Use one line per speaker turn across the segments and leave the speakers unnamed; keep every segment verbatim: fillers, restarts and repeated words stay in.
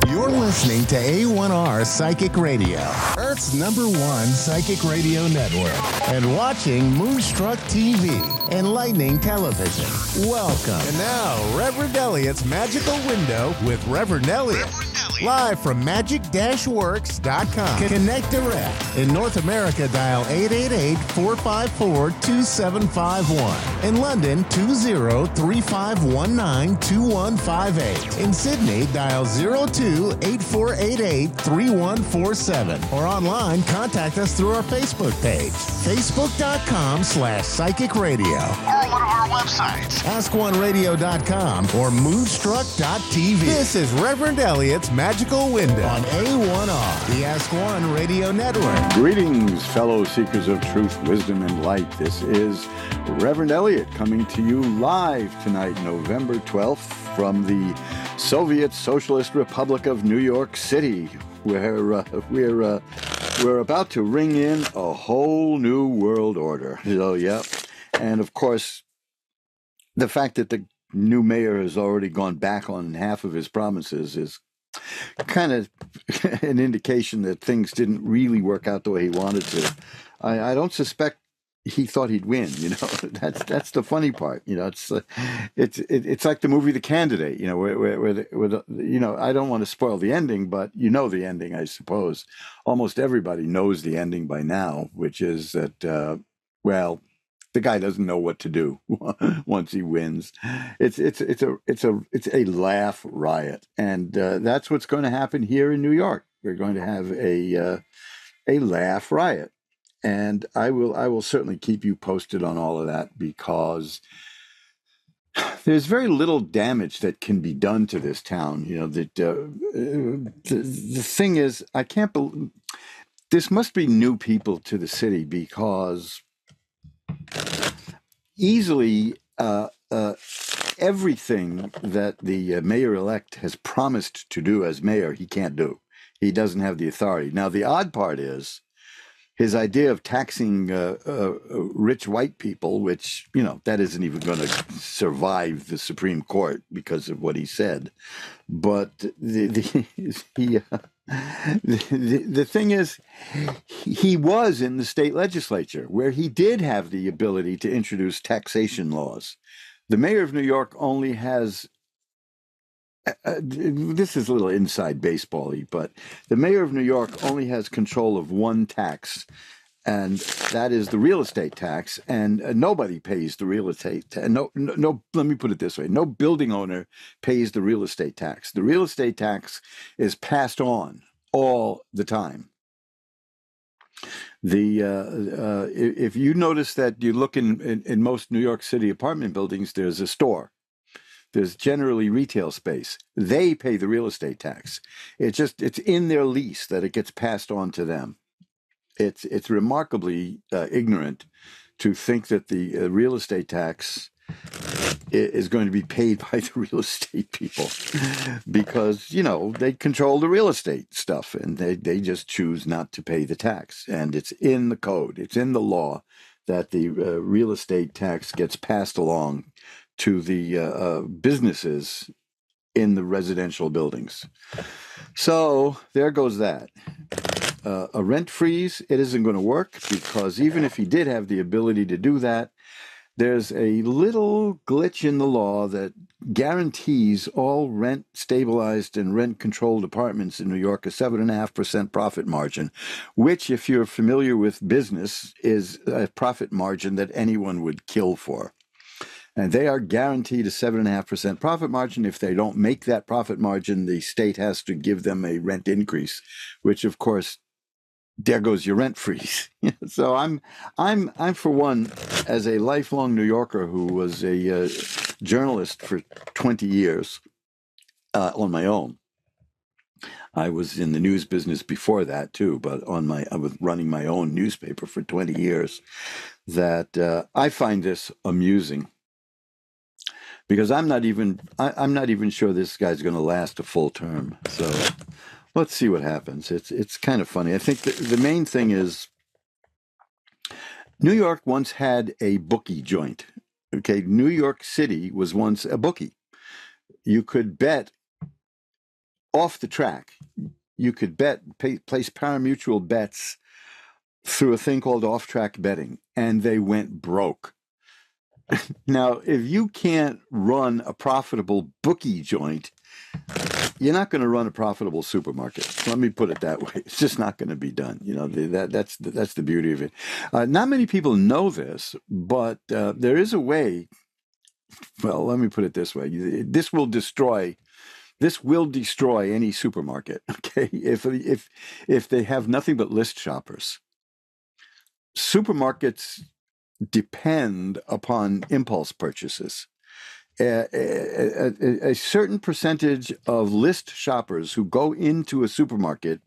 You're listening to A one R Psychic Radio, Earth's number one psychic radio network, and watching Moonstruck T V and Lightning Television. Welcome. And now, Reverend Elliot's Magical Window with Reverend Elliot. Reverend Elliot. Live from magic dash works dot com. Connect direct. In North America, dial eight eight eight, four five four, two seven five one. In London, two zero three five one nine two one five eight. In Sydney, dial zero two eight four eight eight three one four seven. Or online, contact us through our Facebook page, facebook.com slash psychic radio. Or one of our websites, ask one radio dot com or moonstruck dot t v. This is Reverend Elliot's Magical Window on A one R, the Ask One Radio Network.
Greetings, fellow seekers of truth, wisdom, and light. This is Reverend Elliot coming to you live tonight, November twelfth, from the Soviet Socialist Republic of New York City, where uh, we're uh, we're about to ring in a whole new world order. So, yeah, and of course, the fact that the new mayor has already gone back on half of his promises is kind of an indication that things didn't really work out the way he wanted to. I, I don't suspect he thought he'd win. You know, that's that's the funny part. You know, it's uh, it's it, it's like the movie The Candidate. You know, where where, where, the, where the, you know, I don't want to spoil the ending, but you know the ending, I suppose. Almost everybody knows the ending by now, which is that uh, well, the guy doesn't know what to do once he wins. It's it's it's a it's a it's a laugh riot, and uh, that's what's going to happen here in New York. We're going to have a uh, a laugh riot, and I will I will certainly keep you posted on all of that, because there's very little damage that can be done to this town. You know that uh, the the thing is, I can't believe this must be new people to the city, because easily uh, uh, everything that the uh, mayor-elect has promised to do as mayor, he can't do. He doesn't have the authority. Now, the odd part is his idea of taxing uh, uh, rich white people, which, you know, that isn't even going to survive the Supreme Court because of what he said. But the, the, he... Uh, The, the, the thing is, he was in the state legislature where he did have the ability to introduce taxation laws. The mayor of New York only has, uh, this is a little inside baseball-y, but the mayor of New York only has control of one tax, and that is the real estate tax, and uh, nobody pays the real estate tax. No, no, no, let me put it this way. No building owner pays the real estate tax. The real estate tax is passed on all the time. The uh, uh, if you notice that you look in, in, in most New York City apartment buildings, there's a store. There's generally retail space. They pay the real estate tax. It's just, it's in their lease that it gets passed on to them. It's it's remarkably uh, ignorant to think that the uh, real estate tax is going to be paid by the real estate people, because, you know, they control the real estate stuff, and they, they just choose not to pay the tax. And it's in the code, it's in the law that the uh, real estate tax gets passed along to the uh, uh, businesses in the residential buildings. So there goes that. Uh, a rent freeze, it isn't going to work, because even if he did have the ability to do that, there's a little glitch in the law that guarantees all rent stabilized and rent controlled apartments in New York a seven point five percent profit margin, which, if you're familiar with business, is a profit margin that anyone would kill for. And they are guaranteed a seven point five percent profit margin. If they don't make that profit margin, the state has to give them a rent increase, which, of course, there goes your rent freeze. So I'm, I'm, I'm for one, as a lifelong New Yorker who was a uh, journalist for twenty years uh, on my own. I was in the news business before that too, but on my, I was running my own newspaper for twenty years. That uh, I find this amusing, because I'm not even, I, I'm not even sure this guy's going to last a full term. So let's see what happens. It's it's kind of funny. I think the, the main thing is New York once had a bookie joint. Okay, New York City was once a bookie. You could bet off the track. You could bet, pay, place pari-mutuel bets through a thing called off-track betting, and they went broke. Now, if you can't run a profitable bookie joint, you're not going to run a profitable supermarket. Let me put it that way. It's just not going to be done. You know, the, that that's the, that's the beauty of it. Uh, not many people know this, but uh, there is a way. Well, let me put it this way: this will destroy. This will destroy any supermarket. Okay, if if if they have nothing but list shoppers. Supermarkets depend upon impulse purchases. A, a, a, a certain percentage of list shoppers who go into a supermarket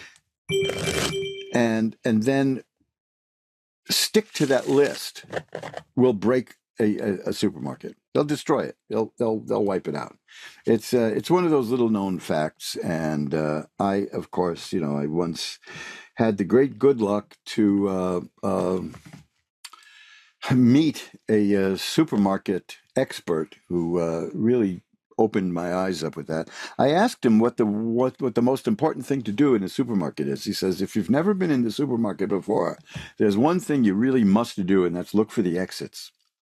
and and then stick to that list will break a, a, a supermarket. They'll destroy it. They'll they'll they'll wipe it out. It's uh, it's one of those little known facts. And uh, I, of course, you know, I once had the great good luck to uh, uh, meet a uh, supermarket expert who uh, really opened my eyes up with that. I asked him what the what what the most important thing to do in a supermarket is. He says, if you've never been in the supermarket before, there's one thing you really must do, and that's look for the exits.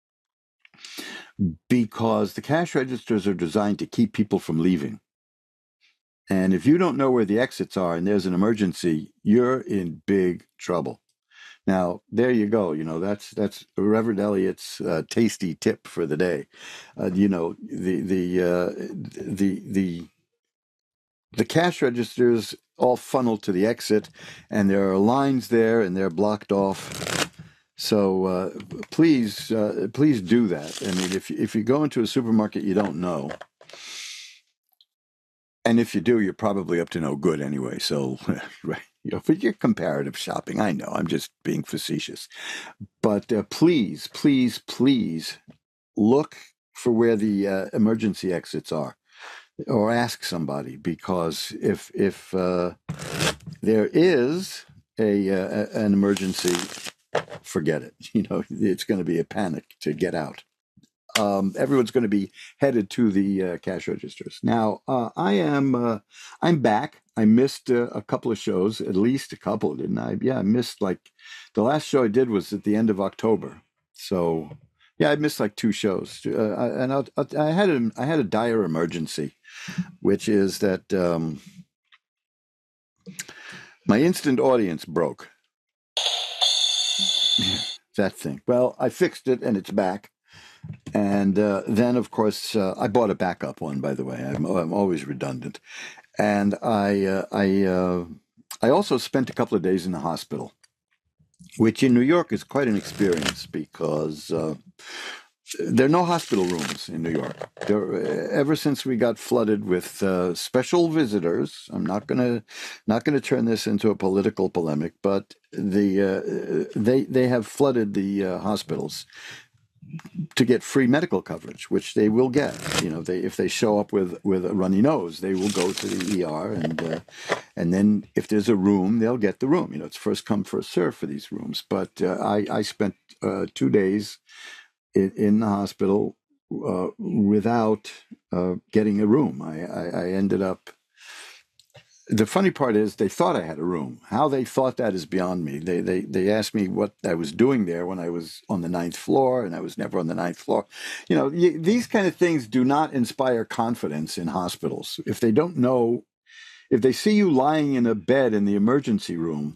Because the cash registers are designed to keep people from leaving. And if you don't know where the exits are and there's an emergency, you're in big trouble. Now, there you go. You know, that's that's Reverend Elliott's uh, tasty tip for the day. Uh, you know, the the uh, the the the cash registers all funnel to the exit, and there are lines there, and they're blocked off. So uh, please, uh, please do that. I mean, if if you go into a supermarket you don't know, and if you do, you're probably up to no good anyway. So, right. You know, for your comparative shopping, I know I'm just being facetious, but uh, please, please, please look for where the uh, emergency exits are, or ask somebody, because if if uh, there is a uh, an emergency, forget it. You know, it's going to be a panic to get out. Um, everyone's going to be headed to the uh, cash registers. Now, uh, I am, uh, I'm back. I missed uh, a couple of shows, at least a couple, didn't I? Yeah, I missed like, the last show I did was at the end of October. So, yeah, I missed like two shows. Uh, and I, I had a, I had a dire emergency, which is that um, my instant audience broke. That thing. Well, I fixed it and it's back. And uh, then, of course, uh, I bought a backup one, by the way. I'm, I'm always redundant. And I uh, I uh, I also spent a couple of days in the hospital, which in New York is quite an experience, because uh, there are no hospital rooms in New York. There, ever since we got flooded with uh, special visitors, I'm not gonna not gonna turn this into a political polemic, but the uh, they they have flooded the uh, hospitals to get free medical coverage, which they will get. You know, they if they show up with, with a runny nose, they will go to the E R, and uh, and then if there's a room, they'll get the room. You know, it's first come, first serve for these rooms. But uh, I I spent uh, two days in, in the hospital uh, without uh, getting a room. I, I I ended up. The funny part is they thought I had a room. How they thought that is beyond me. They they they asked me what I was doing there when I was on the ninth floor, and I was never on the ninth floor. You know, y- these kind of things do not inspire confidence in hospitals. If they don't know, if they see you lying in a bed in the emergency room,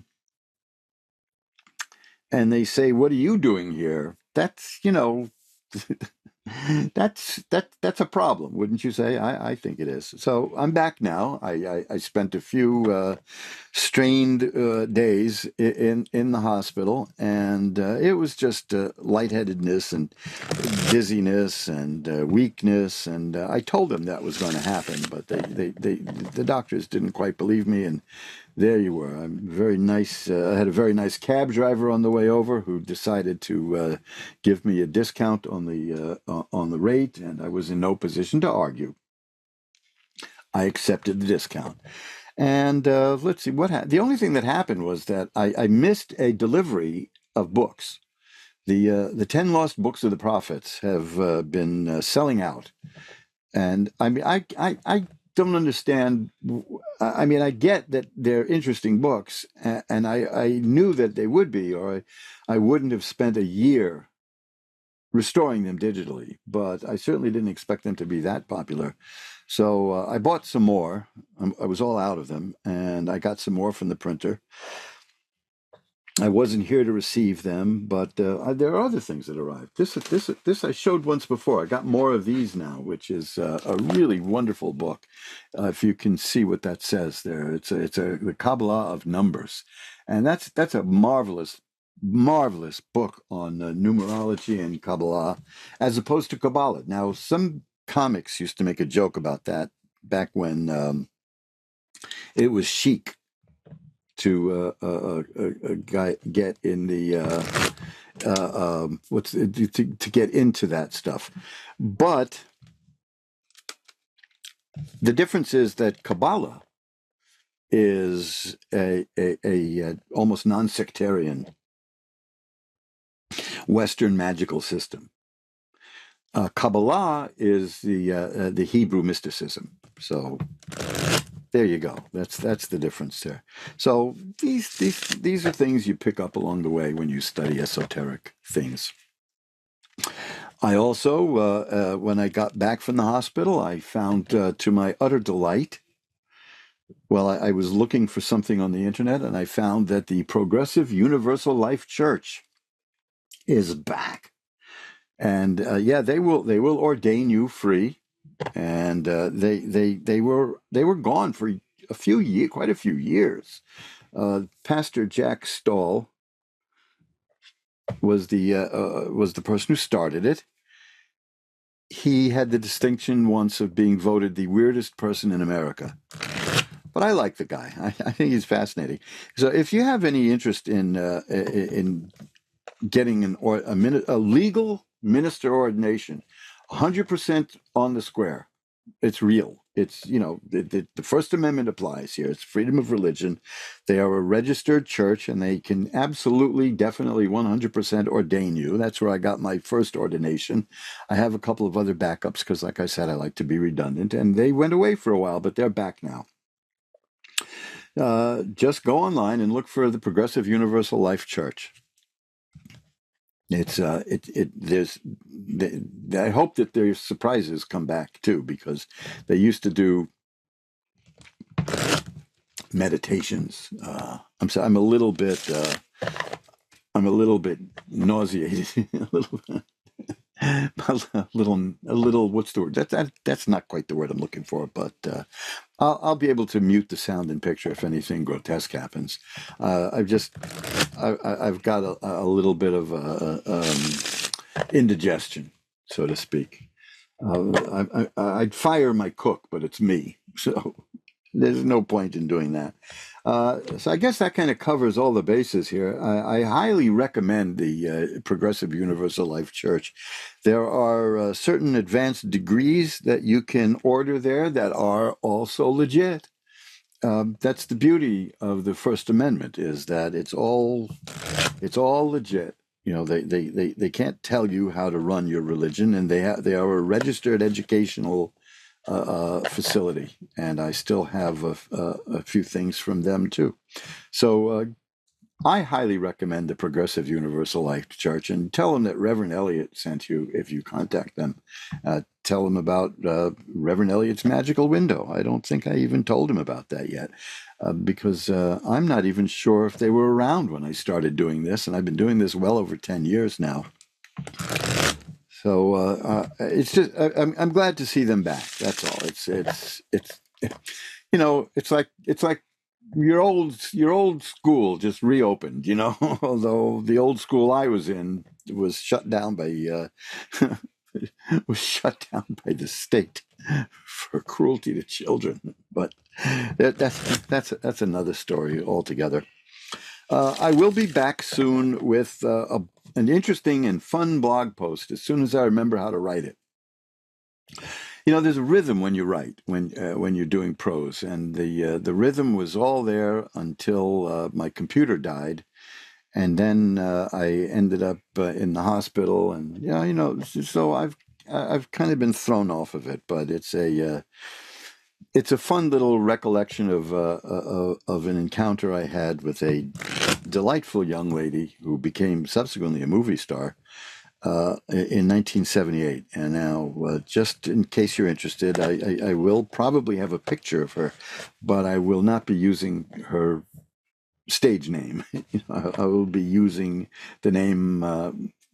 and they say, "What are you doing here?" That's, you know, that's that that's a problem, wouldn't you say? I, I think it is. So I'm back now. I I, I spent a few uh, strained uh, days i- in in the hospital, and uh, it was just uh, lightheadedness and dizziness and uh, weakness. And uh, I told them that was going to happen, but they, they they the doctors didn't quite believe me. And there you were. I'm very nice. Uh, I had a very nice cab driver on the way over who decided to uh, give me a discount on the uh, on the rate, and I was in no position to argue. I accepted the discount. And uh, let's see what happened. The only thing that happened was that I, I missed a delivery of books. The uh, the ten lost books of the prophets have uh, been uh, selling out, and I mean I I I don't understand. I mean, I get that they're interesting books, and I, I knew that they would be, or I, I wouldn't have spent a year restoring them digitally, but I certainly didn't expect them to be that popular. So uh, I bought some more. I was all out of them, and I got some more from the printer. I wasn't here to receive them, but uh, there are other things that arrived. This, this, this I showed once before. I got more of these now, which is uh, a really wonderful book. Uh, if you can see what that says there, it's a, it's a the Kabbalah of numbers, and that's that's a marvelous, marvelous book on uh, numerology and Kabbalah, as opposed to Kabbalah. Now, some comics used to make a joke about that back when um, it was chic to uh, uh, uh, uh, guy get in the uh, uh, um, what's to, to get into that stuff, but the difference is that Kabbalah is a, a, a, a almost non-sectarian Western magical system. Uh, Kabbalah is the uh, uh, the Hebrew mysticism. So. There you go. That's that's the difference there. So these these these are things you pick up along the way when you study esoteric things. I also, uh, uh, when I got back from the hospital, I found, uh, to my utter delight, well, I, I was looking for something on the internet, and I found that the Progressive Universal Life Church is back, and uh, yeah, they will they will ordain you free. And uh, they they they were they were gone for a few years, quite a few years. Uh, Pastor Jack Stahl was the uh, uh, was the person who started it. He had the distinction once of being voted the weirdest person in America. But I like the guy. I, I think he's fascinating. So if you have any interest in uh, in getting an or a, min- a legal minister ordination, one hundred percent on the square. It's real. It's, you know, the, the, the First Amendment applies here. It's freedom of religion. They are a registered church, and they can absolutely, definitely one hundred percent ordain you. That's where I got my first ordination. I have a couple of other backups because, like I said, I like to be redundant. And they went away for a while, but they're back now. Uh, just go online and look for the Progressive Universal Life Church. It's uh, it it there's. They, I hope that their surprises come back too, because they used to do meditations. Uh, I'm sorry, I'm a little bit. Uh, I'm a little bit nauseated. a little, a little, a little. What's the word? That that that's not quite the word I'm looking for. But uh, I'll I'll be able to mute the sound and picture if anything grotesque happens. Uh, I've just I, I've got a, a little bit of a, um, indigestion, so to speak. Uh, I, I, I'd fire my cook, but it's me, so there's no point in doing that. Uh, so I guess that kind of covers all the bases here. I, I highly recommend the uh, Progressive Universal Life Church. There are uh, certain advanced degrees that you can order there that are also legit. Um, that's the beauty of the First Amendment, is that it's all it's all legit. You know, they, they, they, they can't tell you how to run your religion, and they ha- they are a registered educational uh, uh, facility, and I still have a, a, a few things from them too. So uh, I highly recommend the Progressive Universal Life Church, and tell them that Reverend Elliott sent you if you contact them. Uh, tell them about uh, Reverend Elliott's Magical Window. I don't think I even told him about that yet. Uh, because uh, I'm not even sure if they were around when I started doing this, and I've been doing this well over ten years now. So uh, uh, it's just I, I'm I'm glad to see them back. That's all. It's it's it's you know it's like it's like your old your old school just reopened. You know, although the old school I was in was shut down by uh, was shut down by the state for cruelty to children, but that, that's that's that's another story altogether. Uh, I will be back soon with uh, a, an interesting and fun blog post as soon as I remember how to write it. You know, there's a rhythm when you write, when uh, when you're doing prose, and the uh, the rhythm was all there until uh, my computer died, and then uh, I ended up uh, in the hospital, and yeah, you know, so I've I've kind of been thrown off of it, but it's a uh, it's a fun little recollection of uh, uh, of an encounter I had with a delightful young lady who became subsequently a movie star uh, in nineteen seventy-eight. And now, uh, just in case you're interested, I, I, I will probably have a picture of her, but I will not be using her stage name. I, I will be using the name uh,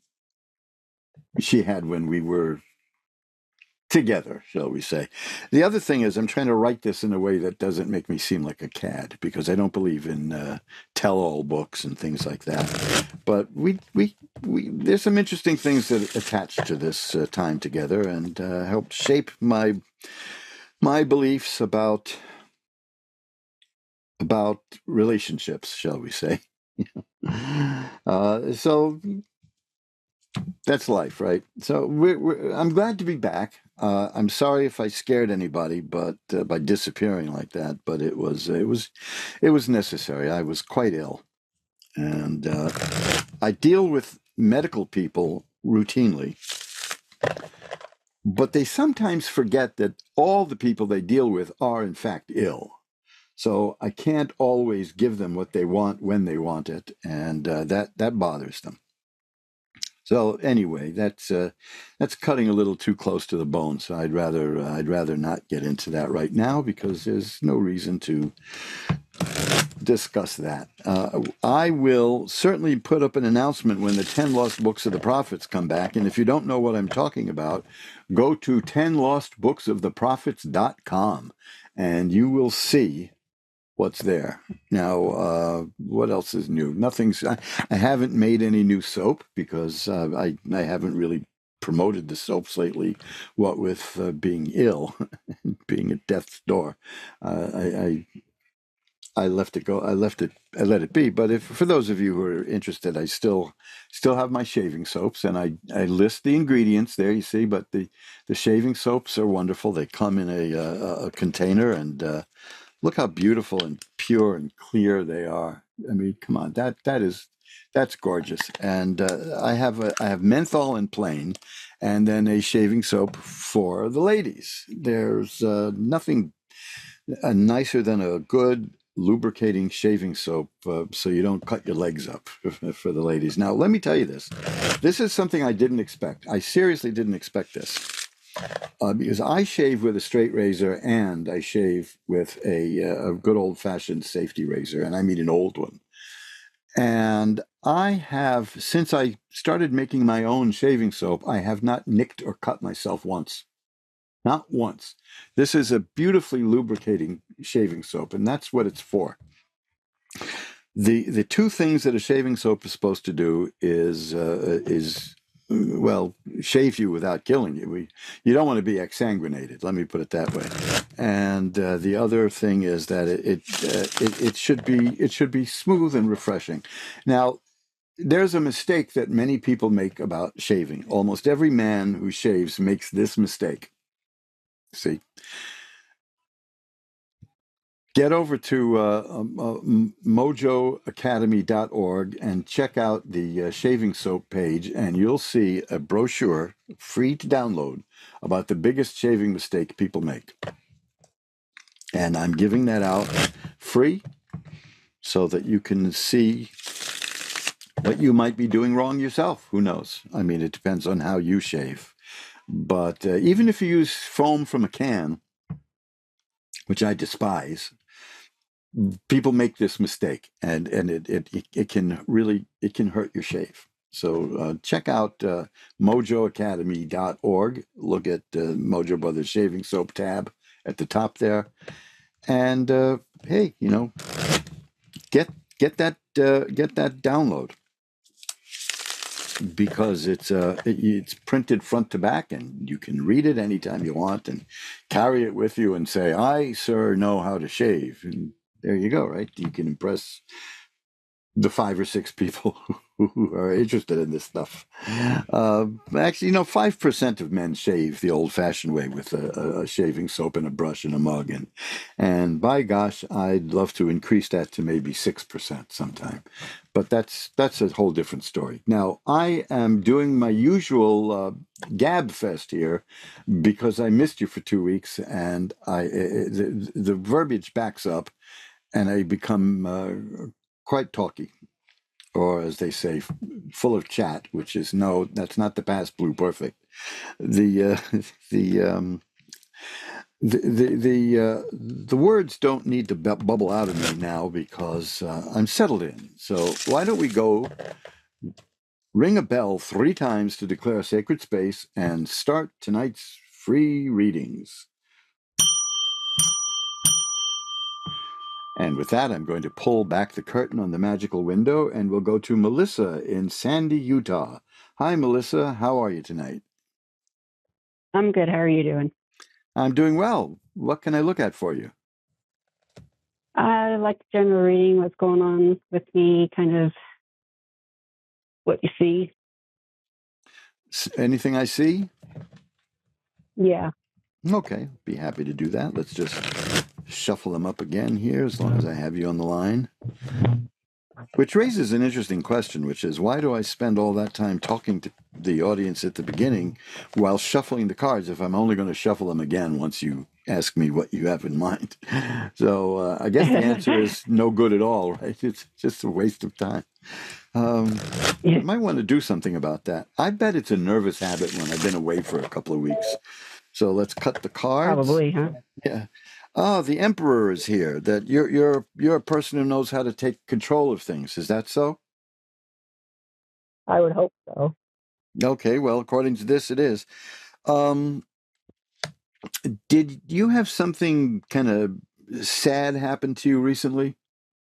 she had when we were together, shall we say. The other thing is I'm trying to write this in a way that doesn't make me seem like a cad, because I don't believe in uh, tell-all books and things like that. But we, we, we, there's some interesting things that attach to this uh, time together and uh, helped shape my my beliefs about about relationships, shall we say. uh, so that's life, right? So we're, we're, I'm glad to be back. Uh, I'm sorry if I scared anybody, but uh, by disappearing like that. But it was it was it was necessary. I was quite ill, and uh, I deal with medical people routinely, but they sometimes forget that all the people they deal with are in fact ill. So I can't always give them what they want when they want it, and uh, that that bothers them. So anyway, that's uh, that's cutting a little too close to the bone. So I'd rather uh, I'd rather not get into that right now, because there's no reason to discuss that. Uh, I will certainly put up an announcement when the ten Lost Books of the Prophets come back. And if you don't know what I'm talking about, go to ten lost books of the prophets dot com and you will see what's there. Now, uh, what else is new? Nothing's, I, I haven't made any new soap, because uh, I, I haven't really promoted the soaps lately, what with uh, being ill, being at death's door. Uh, I, I I left it go. I left it. I let it be. But if for those of you who are interested, I still still have my shaving soaps, and I, I list the ingredients there. You see, but the, the shaving soaps are wonderful. They come in a a, a container, and uh, look how beautiful and pure and clear they are. I mean, come on, that that is that's gorgeous. And uh, I have a I have menthol and plain, and then a shaving soap for the ladies. There's uh, nothing uh, nicer than a good lubricating shaving soap, uh, so you don't cut your legs up for the ladies. Now, let me tell you this. This is something I didn't expect. I seriously didn't expect this. Uh, because I shave with a straight razor, and I shave with a, uh, a good old-fashioned safety razor, and I mean an old one. And I have, since I started making my own shaving soap, I have not nicked or cut myself once. Not once. This is a beautifully lubricating shaving soap, and that's what it's for. The the two things that a shaving soap is supposed to do is uh, is well, shave you without killing you. We, you don't want to be exsanguinated. Let me put it that way. And uh, the other thing is that it it, uh, it it should be it should be smooth and refreshing. Now, there's a mistake that many people make about shaving. Almost every man who shaves makes this mistake. See, get over to uh, um, uh, mojo academy dot org and check out the uh, shaving soap page, and you'll see a brochure, free to download, about the biggest shaving mistake people make. And I'm giving that out free so that you can see what you might be doing wrong yourself. Who knows? I mean, it depends on how you shave. But uh, even if you use foam from a can, which I despise, people make this mistake, and and it it it can really it can hurt your shave. So uh, check out uh, mojo academy dot org. Look at uh, Mojo Brothers Shaving Soap tab at the top there, and uh, hey, you know, get get that uh, get that download, because it's uh it, it's printed front to back, and you can read it anytime you want and carry it with you and say, "I, sir, know how to shave." And there you go, right? You can impress the five or six people who are interested in this stuff. Uh, actually, you know, five percent of men shave the old-fashioned way with a, a shaving soap and a brush and a mug. And, and by gosh, I'd love to increase that to maybe six percent sometime. But that's that's a whole different story. Now, I am doing my usual uh, Gab Fest here because I missed you for two weeks, and I the, the verbiage backs up, and I become uh, quite talky, or as they say, f- full of chat. Which is no, that's not the past blue perfect. The uh, the um, the the the, uh, the words don't need to bu- bubble out of me now because uh, I'm settled in. So why don't we go ring a bell three times to declare a sacred space and start tonight's free readings. And with that, I'm going to pull back the curtain on the magical window, and we'll go to Melissa in Sandy, Utah. Hi, Melissa. How are you tonight?
I'm good. How are you doing?
I'm doing well. What can I look at for you?
I like general reading, what's going on with me, kind of what you see.
S- Anything I see?
Yeah.
Okay, be happy to do that. Let's just shuffle them up again here as long as I have you on the line. Which raises an interesting question, which is why do I spend all that time talking to the audience at the beginning while shuffling the cards if I'm only going to shuffle them again once you ask me what you have in mind? So uh, I guess the answer is no good at all, right? It's just a waste of time. Um,
Yeah.
I might want to do something about that. I bet it's a nervous habit when I've been away for a couple of weeks. So let's cut the cards.
Probably, huh?
Yeah. Oh, the Emperor is here. That you're you're you're a person who knows how to take control of things. Is that so?
I would hope so.
Okay. Well, according to this, it is. Um, did you have something kind of sad happen to you recently?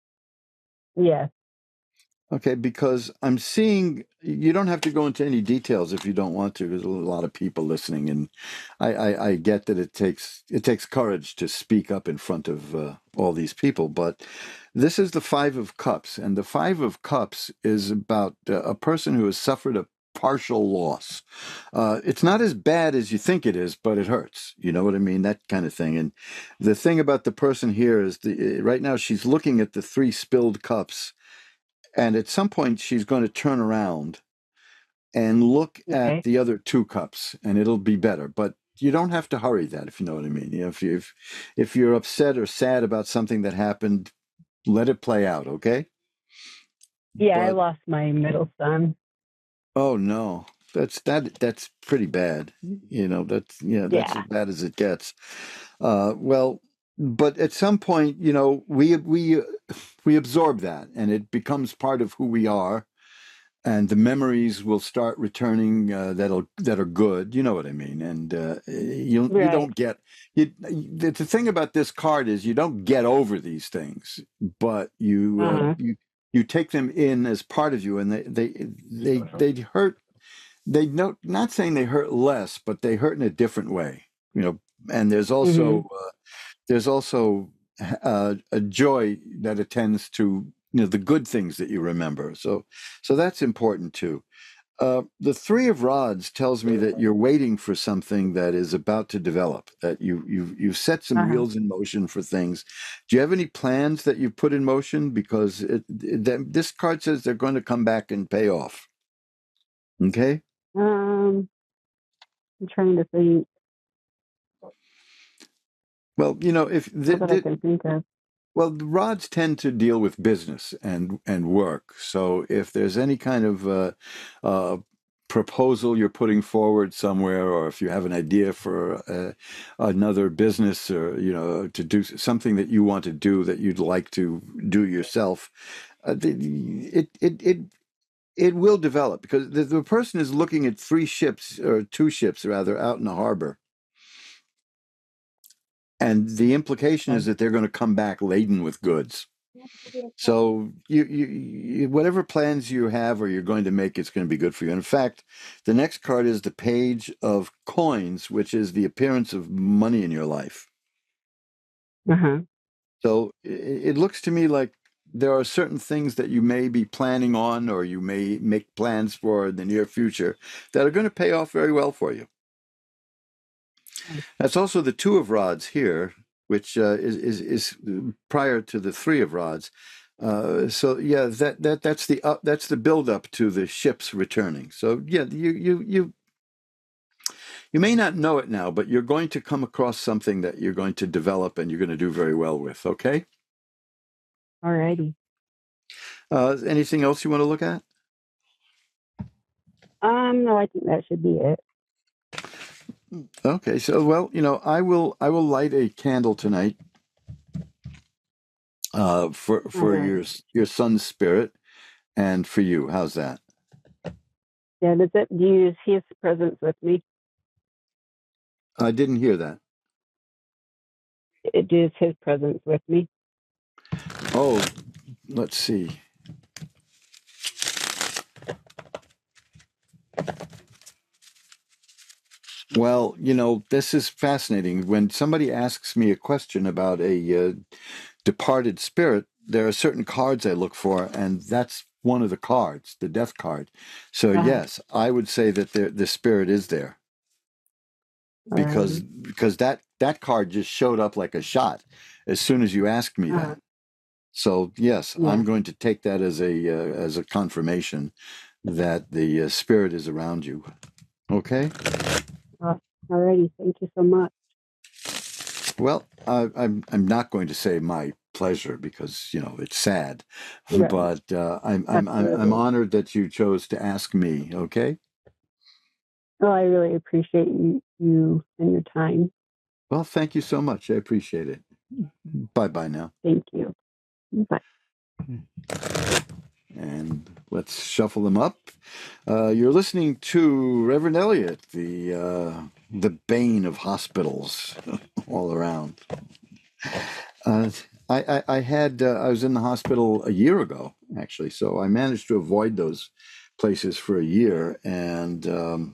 Yeah.
Okay, because I'm seeing you don't have to go into any details if you don't want to. There's a lot of people listening, and I, I, I get that it takes it takes courage to speak up in front of uh, all these people. But this is the Five of Cups, and the Five of Cups is about uh, a person who has suffered a partial loss. Uh, it's not as bad as you think it is, but it hurts. You know what I mean? That kind of thing. And the thing about the person here is the right now she's looking at the three spilled cups. And at some point, she's going to turn around and look
Okay.
at the other two cups, and it'll be better. But you don't have to hurry that, if you know what I mean. You know, if you if, if you're upset or sad about something that happened, let it play out, okay?
Yeah, I
But
lost my middle son.
oh no, that's that that's pretty bad. You know, that's yeah, that's
Yeah.
as bad as it gets. Uh, well, but at some point, you know, we we we absorb that, and it becomes part of who we are. And the memories will start returning uh, that'll that are good. You know what I mean? And uh, you you
Right.
don't get you. The, the thing about this card is you don't get over these things, but you uh,
Uh-huh.
you you take them in as part of you, and they they they they hurt. They no not saying they hurt less, but they hurt in a different way. You know, and there's also
Mm-hmm.
uh, there's also uh, a joy that attends to you know the good things that you remember. So so that's important too. Uh, the Three of Rods tells me that you're waiting for something that is about to develop. That you you you've set some
Uh-huh.
wheels in motion for things. Do you have any plans that you've put in motion? Because it, it, that, this card says they're going to come back and pay off. Okay.
Um, I'm trying to think.
Well, you know if
Not
the,
that I
the,
can think of.
well, the rods tend to deal with business and and work. So if there's any kind of uh, uh, proposal you're putting forward somewhere, or if you have an idea for uh, another business, or you know to do something that you want to do that you'd like to do yourself, uh, the, it it it it will develop because the, the person is looking at three ships or two ships rather out in the harbor. And the implication is
Okay.
that they're going to come back laden with goods. So you, you, you, whatever plans you have or you're going to make, it's going to be good for you. In fact, the next card is the Page of Coins, which is the appearance of money in your life.
Uh-huh.
So it, it looks to me like there are certain things that you may be planning on or you may make plans for in the near future that are going to pay off very well for you. That's also the two of rods here, which uh, is, is is prior to the three of rods. Uh, so yeah, that that that's the up, that's the build up to the ships returning. So yeah, you you you you may not know it now, but you're going to come across something that you're going to develop and you're going to do very well with. Okay.
All righty.
Uh, anything else you want to look at?
Um, no, I think that should be it.
Okay, so well, you know, I will I will light a candle tonight uh, for for
All right.
your your son's spirit and for you. How's that?
Yeah, does it, do you use his presence with me?
I didn't hear that.
It does his presence with me.
Oh, let's see. Well, you know, this is fascinating. When somebody asks me a question about a uh, departed spirit, there are certain cards I look for, and that's one of the cards, the death card. So
Uh-huh.
yes, I would say that the the spirit is there
All
because
righty.
because that that card just showed up like a shot as soon as you asked me
Uh-huh.
that. So yes,
Yeah.
I'm going to take that as a uh, as a confirmation that the uh, spirit is around you. Okay.
All righty. Thank you so much.
Well, I, I'm I'm not going to say my pleasure because you know it's sad,
Right.
but uh, I'm I'm I'm I'm
Absolutely.
honored that you chose to ask me. Okay.
Oh, I really appreciate you, you and your time.
Well, thank you so much. I appreciate it. Bye bye now.
Thank you. Bye.
And let's shuffle them up. Uh, you're listening to Reverend Elliot, the uh, the bane of hospitals all around. Uh, I, I, I had uh, I was in the hospital a year ago, actually, so I managed to avoid those places for a year, and um,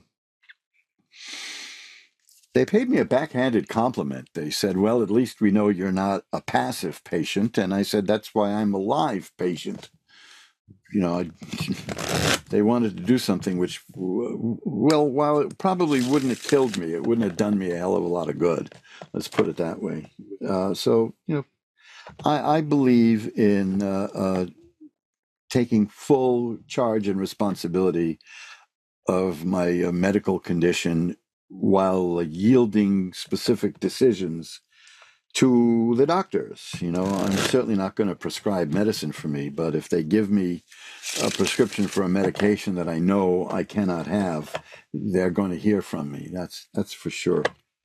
they paid me a backhanded compliment. They said, "Well, at least we know you're not a passive patient," and I said, "That's why I'm a live patient." You know, I, they wanted to do something which, well, while it probably wouldn't have killed me, it wouldn't have done me a hell of a lot of good. Let's put it that way. Uh, so, you know, I, I believe in uh, uh, taking full charge and responsibility of my uh, medical condition while yielding specific decisions to the doctors. You know, I'm certainly not going to prescribe medicine for me, but if they give me a prescription for a medication that I know I cannot have, they're going to hear from me. That's that's for sure.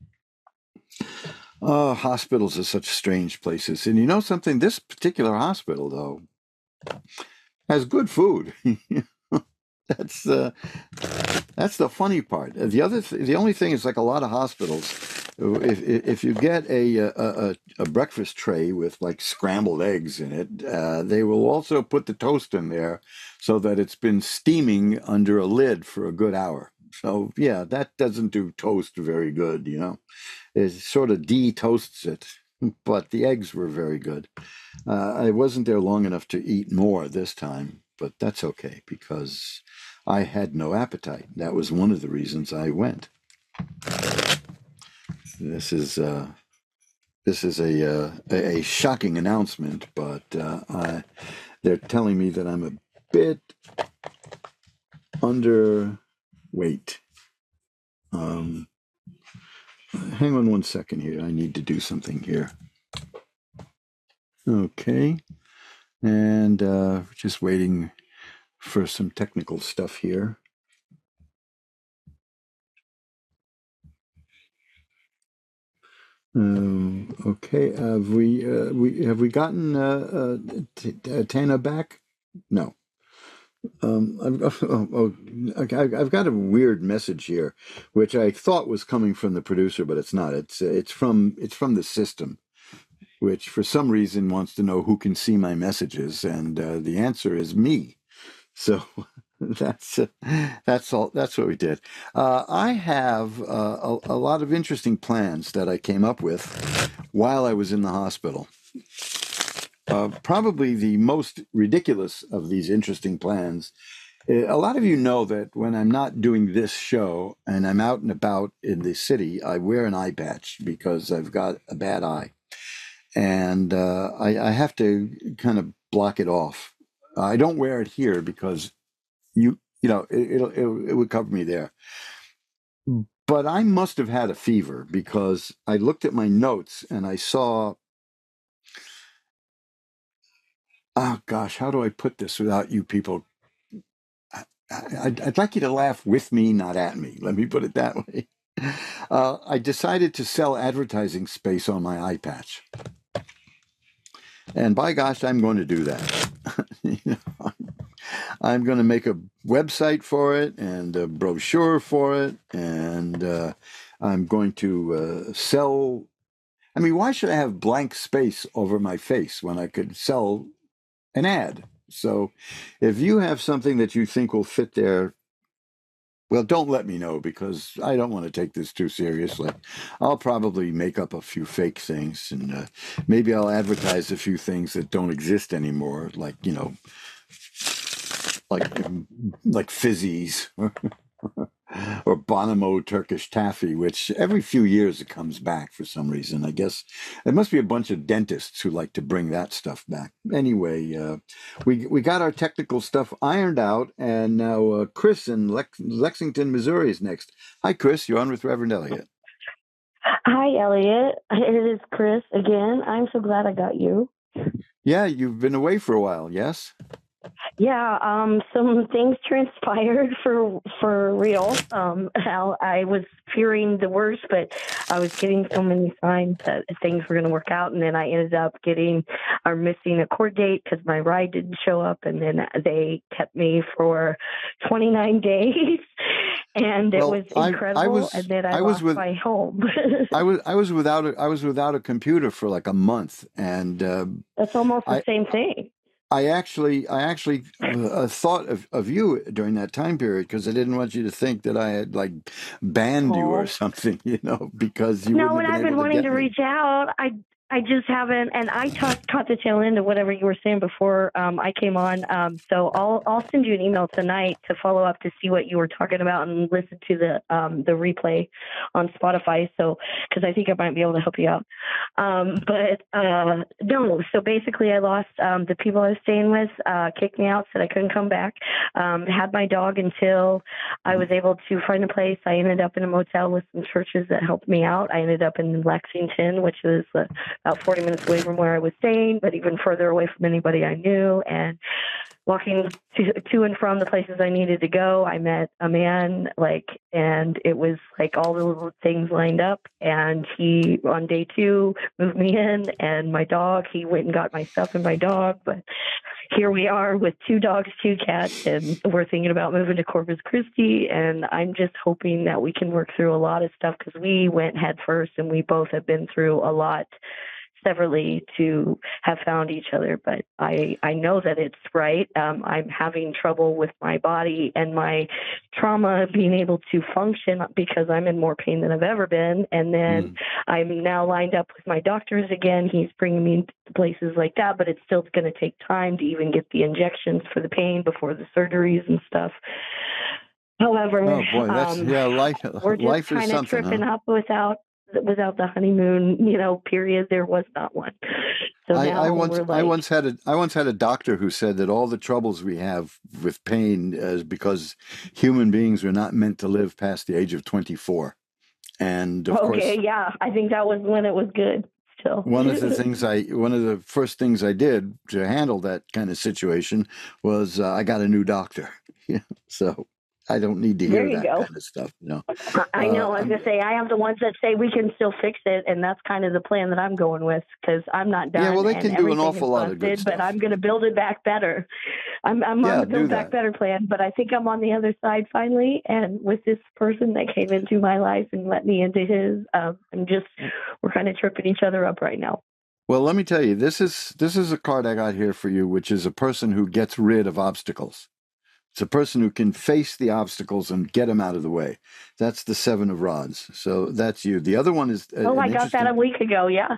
Oh, hospitals are such strange places. And you know something? This particular hospital, though, has good food. That's uh, that's the funny part. The other, th- the only thing is, like a lot of hospitals, if if you get a a, a breakfast tray with like scrambled eggs in it, uh, they will also put the toast in there so that it's been steaming under a lid for a good hour. So yeah, that doesn't do toast very good, you know. It sort of de-toasts it. But the eggs were very good. Uh, I wasn't there long enough to eat more this time, but that's okay because I had no appetite. That was one of the reasons I went. This is uh, this is a, uh, a a shocking announcement, but uh, I, they're telling me that I'm a bit underweight. Um, hang on one second here. I need to do something here. Okay, and uh, just waiting for some technical stuff here. Um, okay, have we uh, we have we gotten uh, uh, T- uh, Tana back? No. Um, I've, oh, oh, okay, I've I've got a weird message here, which I thought was coming from the producer, but it's not. It's it's from it's from the system, which for some reason wants to know who can see my messages, and uh, the answer is me. So that's uh, that's all. That's what we did. Uh, I have uh, a, a lot of interesting plans that I came up with while I was in the hospital. uh, probably the most ridiculous of these interesting plans. A lot of you know that when I'm not doing this show and I'm out and about in the city, I wear an eye patch because I've got a bad eye. And uh, I, I have to kind of block it off. I don't wear it here because you you know it, it'll, it, it would cover me there. But I must have had a fever because I looked at my notes and I saw, oh gosh, how do I put this without you people? I, I'd, I'd like you to laugh with me, not at me. Let me put it that way. Uh, I decided to sell advertising space on my eye patch. And by gosh, I'm going to do that. you know, I'm going to make a website for it and a brochure for it. And uh, I'm going to uh, sell. I mean, why should I have blank space over my face when I could sell an ad? So if you have something that you think will fit there, well, don't let me know because I don't want to take this too seriously. I'll probably make up a few fake things and uh, maybe I'll advertise a few things that don't exist anymore, like, you know, like like fizzies or Bonomo Turkish taffy, which every few years it comes back for some reason. I guess there must be a bunch of dentists who like to bring that stuff back. Anyway, uh, we we got our technical stuff ironed out, and now uh, Chris in Lex- Lexington, Missouri is next. Hi, Chris. You're on with Reverend Elliot.
Hi, Elliot. It is Chris again. I'm so glad I got you.
Yeah, you've been away for a while, yes?
Yeah, um, some things transpired for for real. Um, how I was fearing the worst, but I was getting so many signs that things were going to work out, and then I ended up getting or missing a court date because my ride didn't show up, and then they kept me for twenty-nine days, and it
Well,
was
I- I
incredible.
was-
and then I,
I was
lost
with-
my home.
I was I was without a, I was without a computer for like a month, and uh,
That's almost the
I-
same thing.
I actually, I actually uh, thought of, of you during that time period because I didn't want you to think that I had like banned you or
Oh.
something, you know, because you
No,
wouldn't
and
have
I've
been
been
able to
wanting
get
to
me.
reach out. I I just haven't, and I caught, caught the tail end of whatever you were saying before um, I came on. Um, so I'll I'll send you an email tonight to follow up to see what you were talking about and listen to the um, the replay on Spotify. So because I think I might be able to help you out. Um, but uh, no, so basically I lost um, the people I was staying with, uh, kicked me out, said I couldn't come back. Um, had my dog until I was able to find a place. I ended up in a motel with some churches that helped me out. I ended up in Lexington, which is uh, about forty minutes away from where I was staying, but even further away from anybody I knew. And walking to, to and from the places I needed to go, I met a man, like, and it was like all the little things lined up. And he, on day two, moved me in, and my dog, he went and got my stuff and my dog. But here we are with two dogs, two cats, and we're thinking about moving to Corpus Christi. And I'm just hoping that we can work through a lot of stuff because we went head first and we both have been through a lot severally to have found each other. But I, I know that it's right. Um, I'm having trouble with my body and my trauma being able to function because I'm in more pain than I've ever been. And then
Mm.
I'm now lined up with my doctors again. He's bringing me to places like that, but it's still going to take time to even get the injections for the pain before the surgeries and stuff. However,
Oh boy, that's
um,
yeah, life.
we're just
life is
kind of
something,
tripping
huh?
up without without the honeymoon, you know, period. There was not one. So
I,
now
I once
we're like,
I once had a I once had a doctor who said that all the troubles we have with pain is because human beings are not meant to live past the age of twenty-four. And of
okay,
course,
yeah, I think that was when it was good. Still,
one of the things I one of the first things I did to handle that kind of situation was uh, I got a new doctor. Yeah, so I don't need to
There
hear
you
that
go.
kind of stuff. You know,
I know.
Uh,
I was
I'm-
gonna say I have the ones that say we can still fix it, and that's kind of the plan that I'm going with because I'm not done.
Yeah, well, they
and
can do an
everything
awful
is
lot of good
busted, But
stuff.
I'm going to build it back better. I'm, I'm
Yeah,
on the
do
build back
that.
better plan, but I think I'm on the other side finally. And with this person that came into my life and let me into his, um, I'm just we're kind of tripping each other up right now.
Well, let me tell you, this is this is a card I got here for you, which is a person who gets rid of obstacles. It's a person who can face the obstacles and get them out of the way. That's the Seven of Rods. So that's you. The other one is uh,
Oh,
an
I got that
interesting-
a week ago. Yeah.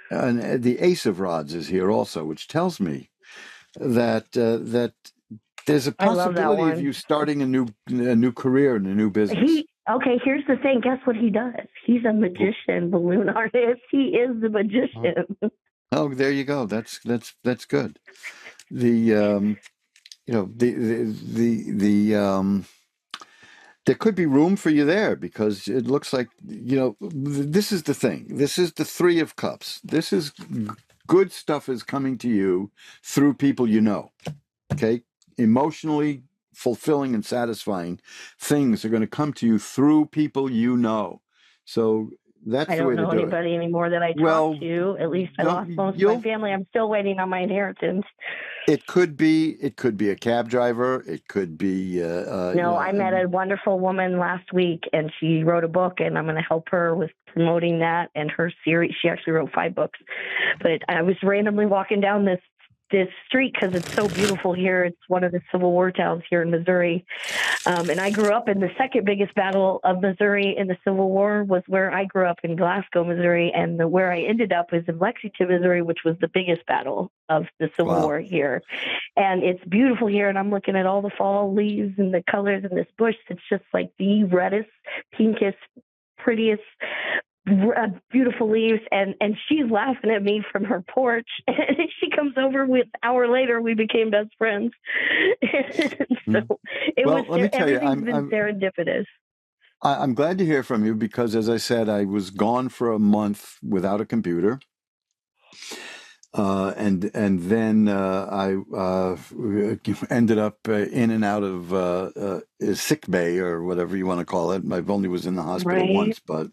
and the Ace of Rods is here also, which tells me that uh, that there's a
I love that
possibility of
one.
you starting a new a new career and a new business.
He okay. Here's the thing. Guess what he does? He's a magician, balloon artist. He is the magician.
Oh, there you go. That's that's that's good. The um, you know the the the, the um, there could be room for you there because it looks like you know this is the thing. This is the Three of Cups. This is g- good stuff is coming to you through people you know. Okay, emotionally fulfilling and satisfying things are going to come to you through people you know. So that's
I
the way
don't
to
know
do it.
anybody anymore that I
Well,
talk to. At least I
don't
lost most of
you'll
my family. I'm still waiting on my inheritance.
It could be. It could be a cab driver. It could be. Uh, uh, you
No,
know,
I met
um,
a wonderful woman last week, and she wrote a book, and I'm going to help her with promoting that and her series. She actually wrote five books. But I was randomly walking down this this street because it's so beautiful here. It's one of the Civil War towns here in Missouri. Um, and I grew up in the second biggest battle of Missouri in the Civil War was where I grew up in Glasgow, Missouri. And the, where I ended up was in Lexington, Missouri, which was the biggest battle of the Civil
Wow.
War here. And it's beautiful here. And I'm looking at all the fall leaves and the colors in this bush. It's just like the reddest, pinkest, prettiest, uh, beautiful leaves, and and she's laughing at me from her porch, and she comes over with an hour later we became best friends. So it
Well,
was
let me tell you,
everything's
I'm-
been
I'm-
serendipitous.
I, I'm glad to hear from you because, as I said, I was gone for a month without a computer. Uh, and and then uh, I uh, ended up uh, in and out of uh, uh, sick bay or whatever you want to call it. I only was in the hospital
Right.
once, but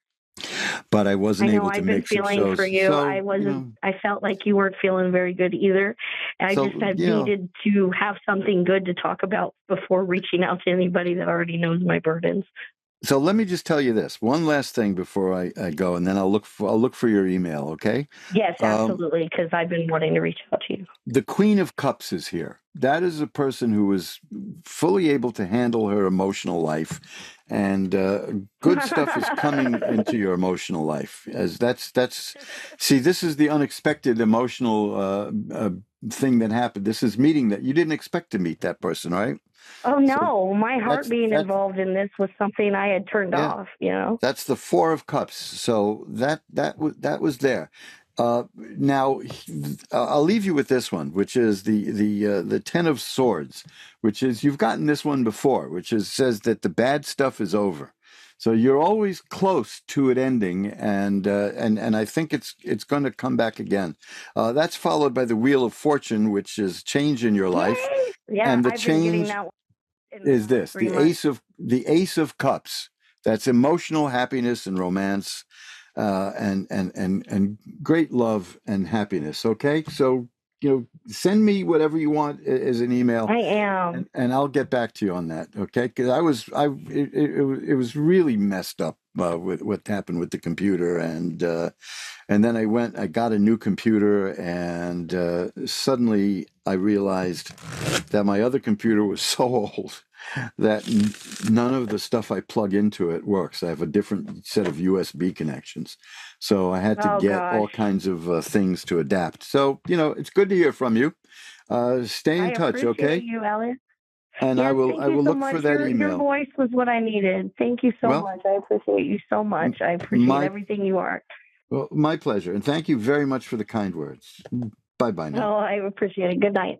but I
I
wasn't
know
able to
I've been
make some
feeling
shows.
for you.
So,
I
you
wasn't.
know,
I felt like you weren't feeling very good either. And I
So,
just I
you know-
needed to have something good to talk about before reaching out to anybody that already knows my burdens.
so let me just tell you this one last thing before I, I go, and then I'll look for I'll look for your email. Okay.
Yes,
Um,
absolutely, because I've been wanting to reach out to you.
The Queen of Cups is here. That is a person who is fully able to handle her emotional life, and uh, good stuff is coming into your emotional life. As that's that's see, this is the unexpected emotional uh, uh, thing that happened. This is meeting that you didn't expect to meet that person, right?
Oh no, my heart
that's-
being
that's-
involved in this was something I had turned
Yeah.
off, you know.
That's the Four of Cups. So that that was that was there. Uh, now uh, I'll leave you with this one, which is the the uh, the Ten of Swords, which is you've gotten this one before, which is says that the bad stuff is over. So you're always close to it ending, and uh, and and I think it's it's going to come back again. Uh, that's followed by the Wheel of Fortune, which is change in your life.
Yay! Yeah,
and the
I've been getting
change
that one in the
Is
last
this
three
the
months.
Ace of the Ace of Cups? That's emotional happiness and romance, uh, and and and and great love and happiness. Okay, so you know, send me whatever you want a- as an email,
I am.
and, and I'll get back to you on that. Okay, because I was I it, it, it was- it was really messed up uh, with what happened with the computer, and uh, and then I went I got a new computer, and uh, suddenly I realized that my other computer was so old that n- none of the stuff I plug into it works. I have a different set of U S B connections. So I had to
Oh,
get all
gosh.
kinds of uh, things to adapt. So, you know, it's good to hear from you. Uh, stay in
I
touch,
appreciate
okay?
you, Alice.
And
Yes,
I will
thank
I
you
will
so
look
much.
for that
your,
email.
Your voice was what I needed. Thank you so
Well,
much. I appreciate you so much. I appreciate
my-
everything you are.
Well, my pleasure. And thank you very much for the kind words. Bye bye now.
Oh, I appreciate it. Good night.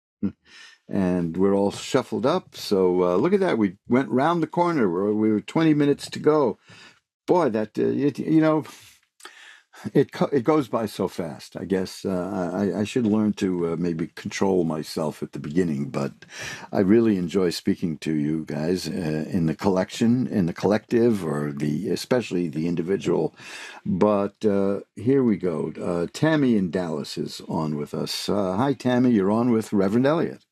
And we're all shuffled up. So uh, look at that. We went round the corner. We're, we were twenty minutes to go. Boy, that, uh, it, you know, it co- it goes by so fast. I guess uh, I, I should learn to uh, maybe control myself at the beginning. But I really enjoy speaking to you guys uh, in the collection, in the collective, or the especially the individual. But uh, here we go. Uh, Tammy in Dallas is on with us. Uh, hi, Tammy. You're on with Reverend Elliot.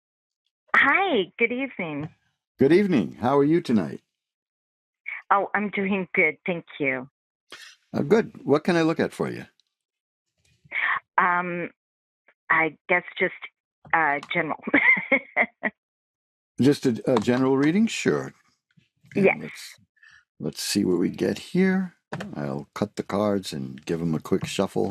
Hi, good evening.
Good evening. How are you tonight?
Oh, I'm doing good, thank you.
Uh, good. What can I look at for you?
Um, I guess just uh, general.
Just a, a general reading? Sure. And
Yes.
Let's, let's see what we get here. I'll cut the cards and give them a quick shuffle.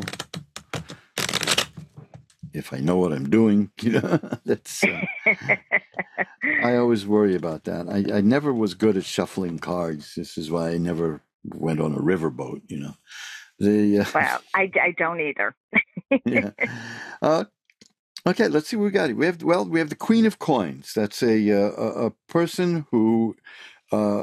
If I know what I'm doing, you know, that's. Uh, I always worry about that. I, I never was good at shuffling cards. This is why I never went on a riverboat. You know, the. Uh,
Well, I, I don't either.
yeah. Uh, okay, let's see what we got. We have well, we have the Queen of Coins. That's a uh, a, a person who. Uh,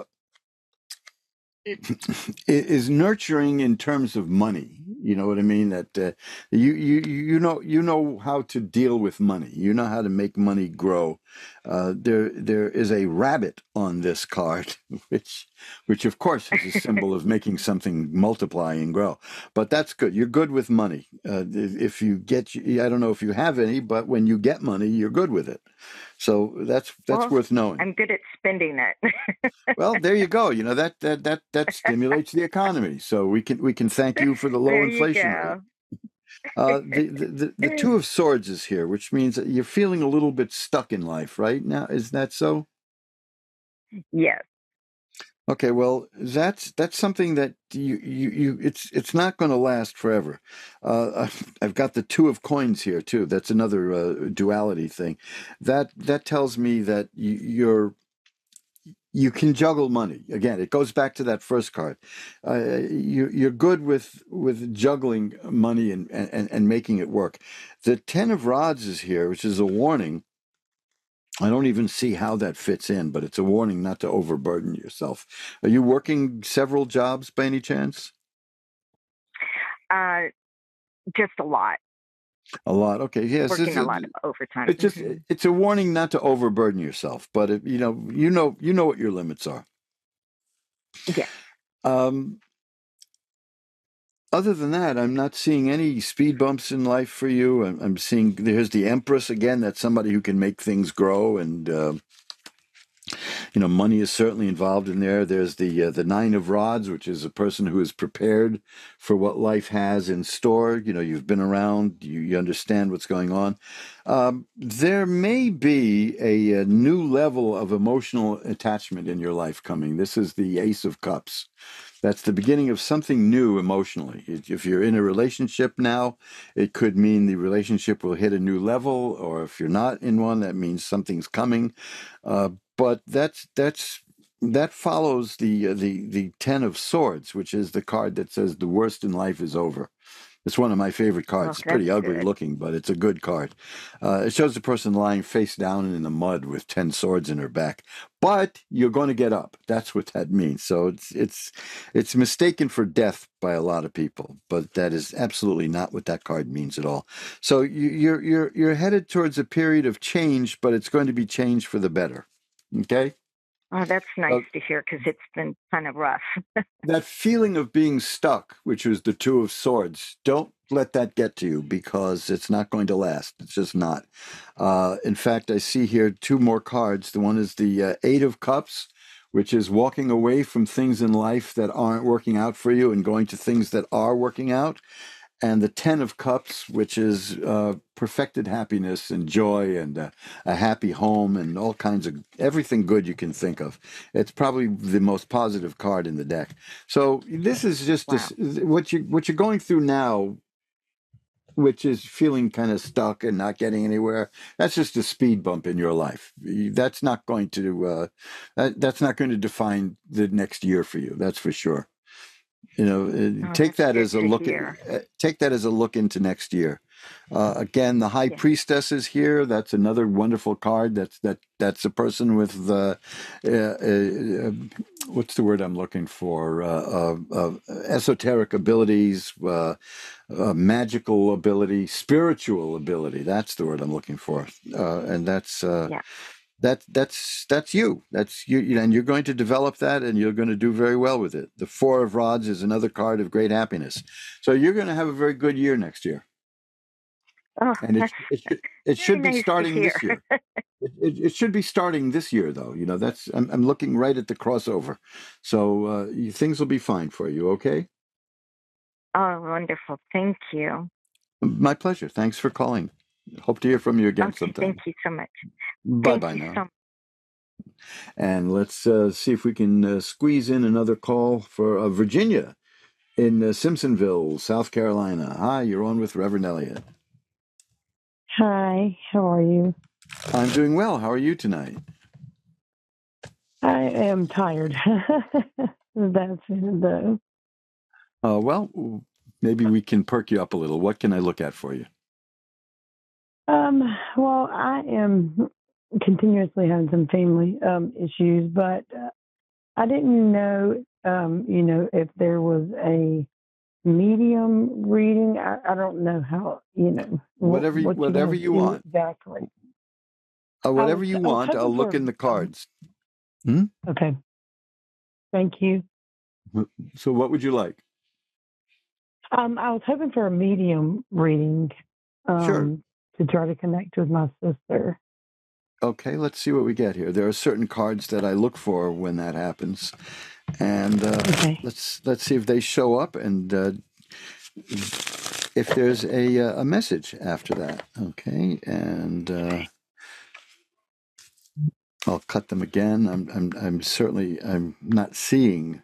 is nurturing in terms of money. You know what I mean? That uh, you you you know you know how to deal with money. You know how to make money grow. Uh, there there is a rabbit on this card, which which of course is a symbol of making something multiply and grow. But that's good. You're good with money. Uh, if you get, I don't know if you have any, but when you get money, you're good with it. So that's that's
Well,
worth knowing.
I'm good at spending it.
Well, there you go. You know that that that that stimulates the economy. So we can we can thank you for the low
There
inflation
you
rate.
go.
Uh, the, the the the Two of Swords is here, which means that you're feeling a little bit stuck in life right now. Is that so?
Yes.
Okay, well, that's that's something that you you, you it's it's not going to last forever. Uh, I've, I've got the Two of Coins here too. That's another uh, duality thing. That that tells me that you, you're you can juggle money. Again, it goes back to that first card. Uh, you, you're good with with juggling money and, and and making it work. The Ten of Rods is here, which is a warning. I don't even see how that fits in, but it's a warning not to overburden yourself. Are you working several jobs by any chance?
Uh, just a lot.
A lot. Okay. Yes.
Working
It's
a
a,
lot of overtime.
it's just
Mhm.
it's a warning not to overburden yourself. But it, you know you know you know what your limits are.
Yeah.
Um. Other than that, I'm not seeing any speed bumps in life for you. I'm, I'm seeing there's the Empress again. That's somebody who can make things grow, and uh, you know, money is certainly involved in there. There's the uh, the Nine of Rods, which is a person who is prepared for what life has in store. You know, you've been around, you, you understand what's going on. Um, there may be a, a new level of emotional attachment in your life coming. This is the Ace of Cups. That's the beginning of something new emotionally. If you're in a relationship now, it could mean the relationship will hit a new level, or if you're not in one, that means something's coming. Uh, but that's that's that follows the uh, the the Ten of Swords, which is the card that says the worst in life is over. It's one of my favorite cards.
Oh,
It's pretty
that's
ugly
good.
looking, but it's a good card. Uh, it shows the person lying face down in the mud with ten swords in her back. But you're going to get up. That's what that means. So it's it's it's mistaken for death by a lot of people, but that is absolutely not what that card means at all. So you, you're you're you're headed towards a period of change, but it's going to be change for the better. Okay.
Oh, that's nice
Uh,
to hear because it's been kind of rough.
that feeling of being stuck, which was the Two of Swords, don't let that get to you because it's not going to last. It's just not. Uh, in fact, I see here two more cards. The one is the uh, Eight of Cups, which is walking away from things in life that aren't working out for you and going to things that are working out. And the Ten of Cups, which is uh, perfected happiness and joy and uh, a happy home and all kinds of everything good you can think of. It's probably the most positive card in the deck. So this is just
Wow.
this, what you what you're going through now, which is feeling kind of stuck and not getting anywhere. That's just a speed bump in your life. That's not going to uh, that, that's not going to define the next year for you. That's for sure. You know, uh,
Oh,
take
that's
that
good
as a
to
look.
hear.
At, uh, take that as a look into next year. Uh, again, the High
Yeah.
Priestess is here. That's another wonderful card. That's that. That's a person with the, uh, uh, uh, what's the word I'm looking for? Uh, uh, uh, esoteric abilities, uh, uh, magical ability, spiritual ability. That's the word I'm looking for. Uh, and that's. Uh,
Yeah.
that that's that's you. That's you, you know, and you're going to develop that, and you're going to do very well with it. The Four of Rods is another card of great happiness. So you're going to have a very good year next year,
Oh,
and it
that's
it should, it
very
should be
nice to
starting
hear.
this year. It, it, it should be starting this year, though. You know, that's I'm, I'm looking right at the crossover, so uh, you, things will be fine for you. Okay,
Oh, wonderful. Thank you.
my pleasure. Thanks for calling. Hope to hear from you again
Okay.
sometime.
Thank you so much.
Bye
Thank
bye
you
now.
so much.
And let's uh, see if we can uh, squeeze in another call for uh, Virginia. in uh, Simpsonville, South Carolina. Hi, you're on with Reverend Elliot.
Hi, how are you?
I'm doing well. How are you tonight?
I am tired. That's it, though.
Uh, well, maybe we can perk you up a little. What can I look at for you?
Um, well, I am continuously having some family um, issues, but uh, I didn't know, um, you know, if there was a medium reading. I, I don't know how, you know,
Whatever,
what, what you
whatever
want to
you
do
want.
exactly.
Uh,
I
whatever
was,
you
I was
want. I'll
hoping
look
for,
in the
um,
cards. Hmm?
okay, thank you.
So, what would you like?
Um, I was hoping for a medium reading
Sure.
um, to try to connect with my sister.
Okay, let's see what we get here. There are certain cards that I look for when that happens, and uh,
Okay.
let's let's see if they show up and uh, if there's a uh, a message after that. Okay, and uh, I'll cut them again. I'm I'm I'm certainly I'm not seeing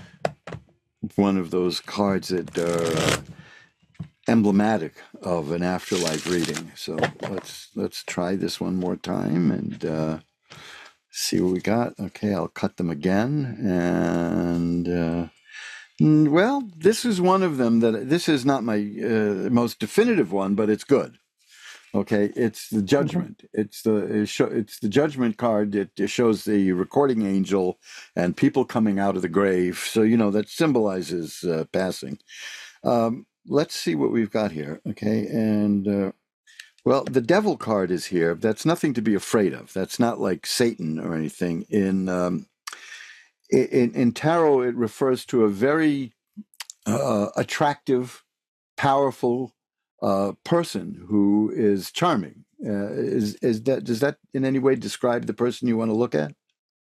one of those cards that are uh, emblematic of an afterlife reading. So let's let's try this one more time and uh, see what we got. Okay, I'll cut them again, and uh, mm, well, this is one of them that this is not my uh, most definitive one, but it's good. Okay, it's the
Okay.
judgment. It's the it show, it's the judgment card. It, it shows the recording angel and people coming out of the grave. So you know that symbolizes uh, passing. Um, let's see what we've got here. Okay, and uh, well, the devil card is here. That's nothing to be afraid of. That's not like Satan or anything. In um, in, in tarot, it refers to a very uh, attractive, powerful uh, person who is charming. Uh, is is that does that in any way describe the person you want to look at?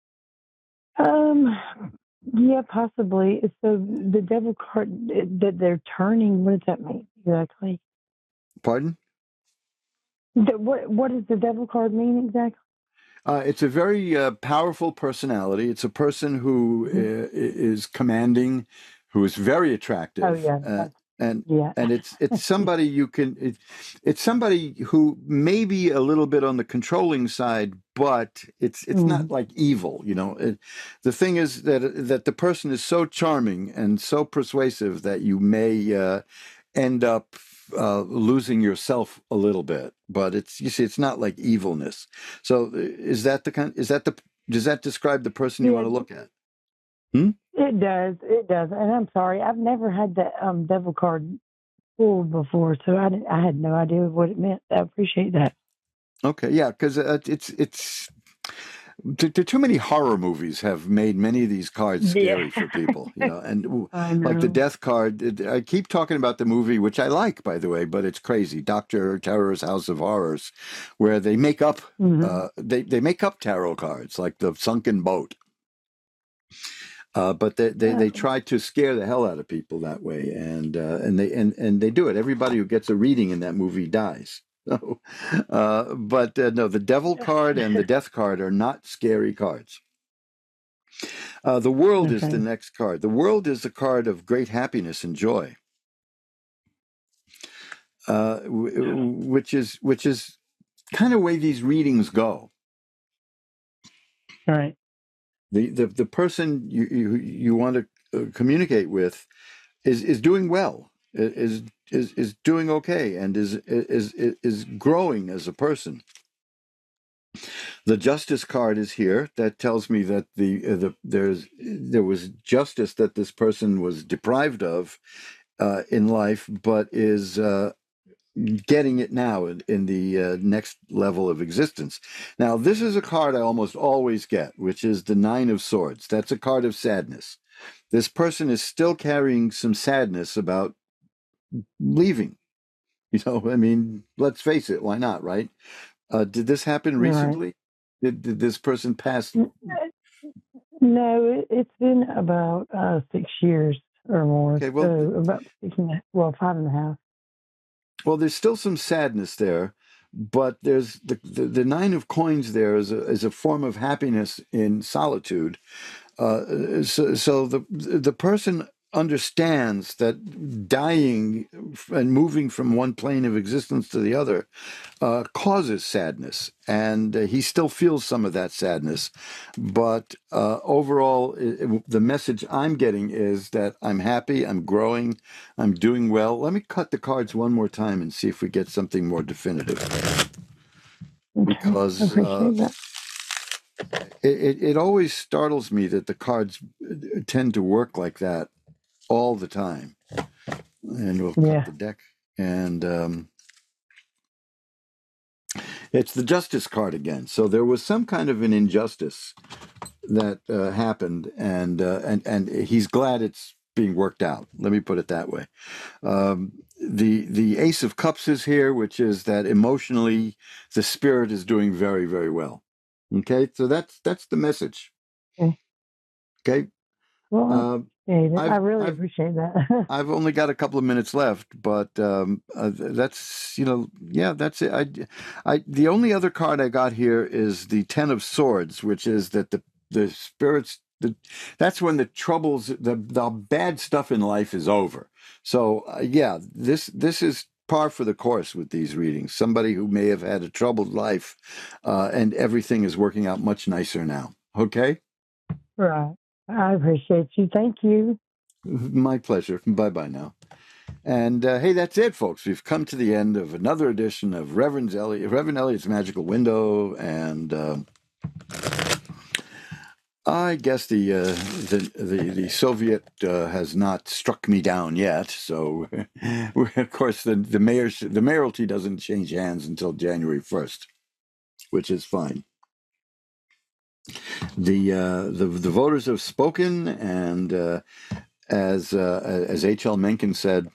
Um, yeah, possibly. So the devil card that they're turning, what does that mean exactly?
Pardon?
The, what What does the devil card mean exactly?
Uh, it's a very uh, powerful personality. It's a person who
Mhm.
uh, is commanding, who is very attractive,
Oh yeah,
uh,
that's,
and
yeah.
and it's it's somebody you can. It, it's somebody who may be a little bit on the controlling side, but it's it's not
Mhm.
like evil. You know, it, the thing is that that the person is so charming and so persuasive that you may uh, end up uh, losing yourself a little bit. But it's you see, it's not like evilness. So uh, is that the kind? Is that the? Does that describe the person you
Yeah,
want to look at? Hmm?
it does. It does. And I'm sorry, I've never had the um, devil card pulled before, so I didn't, I had no idea what it meant. I appreciate that.
Okay, yeah, because uh, it's it's t- t- too many horror movies have made many of these cards scary
Yeah,
for people, you know. And w-
I
like the
know.
death card, it- I keep talking about the movie, which I like, by the way, but it's crazy, Doctor Terror's House of Horrors, where they make up
hmm
uh, they they make up tarot cards like the sunken boat. Uh, but they, they, they
Oh,
try to scare the hell out of people that way, and uh, and they and, and they do it. Everybody who gets a reading in that movie dies. So, uh, but uh, no, the devil card and the death card are not scary cards. Uh, the world is the
okay.
next card. The world is the card of great happiness and joy, uh, w- which is which is kind of way these readings go.
All right.
The the, the person you, you you want to uh, communicate with is is doing well, is is is doing okay, and is is is is growing as a person. The justice card is here. That tells me that the uh, the there's there was justice that this person was deprived of uh, in life, but is uh, getting it now in, in the uh, next level of existence. Now, this is a card I almost always get, which is the Nine of Swords. That's a card of sadness. This person is still carrying some sadness about leaving. You know, I mean, let's face it, why not, right? Uh, did this happen
All right.
recently? Did, did this person pass?
N- No, it, it's been about uh, six years or more.
Okay, well,
So about six and a, well, five and a half.
well, there's still some sadness there, but there's the, the, the nine of coins there is a, is a form of happiness in solitude. Uh, so, so the the person understands that dying and moving from one plane of existence to the other uh, causes sadness, and uh, he still feels some of that sadness. But uh, overall, it, it- the message I'm getting is that I'm happy, I'm growing, I'm doing well. Let me cut the cards one more time and see if we get something more definitive,
Okay, I
because uh,
appreciate that.
it, it, it always startles me that the cards uh, tend to work like that all the time. And we'll cut
Yeah.
the deck. And um, it's the justice card again. So there was some kind of an injustice that uh, happened, and uh, and and he's glad it's being worked out. Let me put it that way. Um, the the Ace of Cups is here, which is that emotionally the spirit is doing very, very well. Okay, so that's that's the message.
Okay.
Okay,
Well,
uh,
hey, th- I
I've
really
I've
appreciate that.
I've only got a couple of minutes left, but um, uh, th- that's you know, yeah, that's it. I, I, the only other card I got here is the Ten of Swords, which is that the the spirits. The, that's when the troubles, the the bad stuff in life is over. So uh, yeah, this this is par for the course with these readings. Somebody who may have had a troubled life, uh, and everything is working out much nicer now. Okay,
Right. I appreciate you. Thank you.
my pleasure. Bye bye now. And uh, hey, that's it, folks. We've come to the end of another edition of Reverend Elliot, Reverend Elliot's Magical Window, and uh, I guess the uh, the, the the Soviet uh, has not struck me down yet. So, of course, the the mayor's the mayoralty doesn't change hands until January first, which is fine. The uh, the the voters have spoken, and uh, as uh, as H L Mencken said,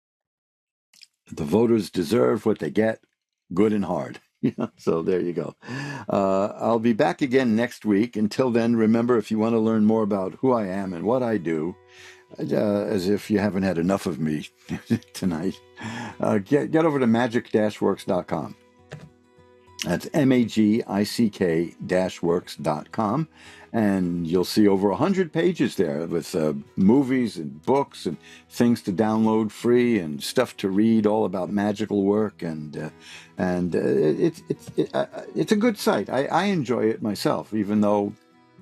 the voters deserve what they get, good and hard. Yeah, so there you go. Uh, I'll be back again next week. Until then, remember, if you want to learn more about who I am and what I do, uh, as if you haven't had enough of me tonight, uh, get, get over to magic dash works dot com. That's M A G I C K dash works dot com. And you'll see over one hundred pages there with uh, movies and books and things to download free and stuff to read all about magical work. And uh, and uh, it's it's it, uh, it's a good site. I, I enjoy it myself, even though,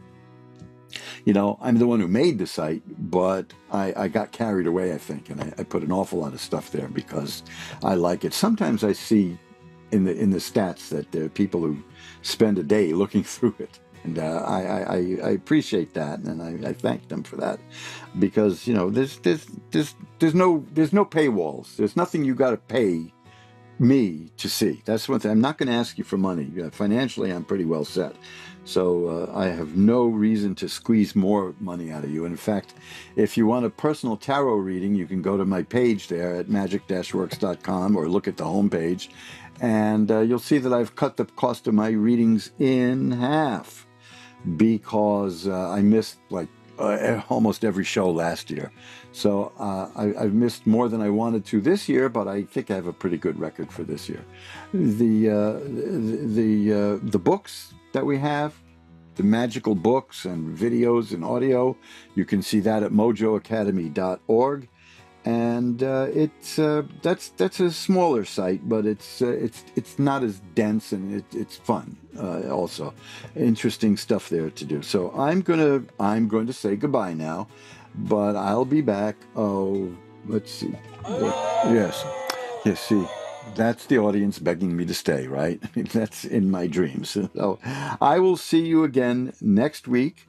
you know, I'm the one who made the site, but I, I got carried away, I think, and I, I put an awful lot of stuff there because I like it. Sometimes I see in the in the stats that there are people who spend a day looking through it. And uh, I, I, I appreciate that, and I, I thank them for that, because you know there's there's there's there's no there's no paywalls. There's nothing you got to pay me to see. That's one thing. I'm not going to ask you for money. Uh, financially, I'm pretty well set, so uh, I have no reason to squeeze more money out of you. And in fact, if you want a personal tarot reading, you can go to my page there at magic dash works dot com or look at the homepage, and uh, you'll see that I've cut the cost of my readings in half, because uh, I missed like uh, almost every show last year. So uh, I, I've missed more than I wanted to this year, but I think I have a pretty good record for this year. The uh, the the, uh, the books that we have, the magical books and videos and audio, you can see that at mojo academy dot org. And uh, it's uh, that's that's a smaller site, but it's uh, it's it's not as dense, and it, it's fun. Uh, also, interesting stuff there to do. So I'm gonna I'm going to say goodbye now, but I'll be back. Oh, let's see. Yes, yes. See, that's the audience begging me to stay. Right? That's in my dreams. So I will see you again next week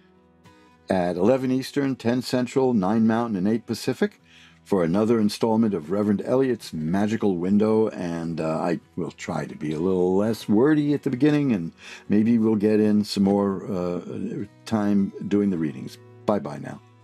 at eleven Eastern, ten Central, nine Mountain, and eight Pacific, for another installment of Reverend Elliot's Magical Window. And uh, I will try to be a little less wordy at the beginning, and maybe we'll get in some more uh, time doing the readings. Bye-bye now.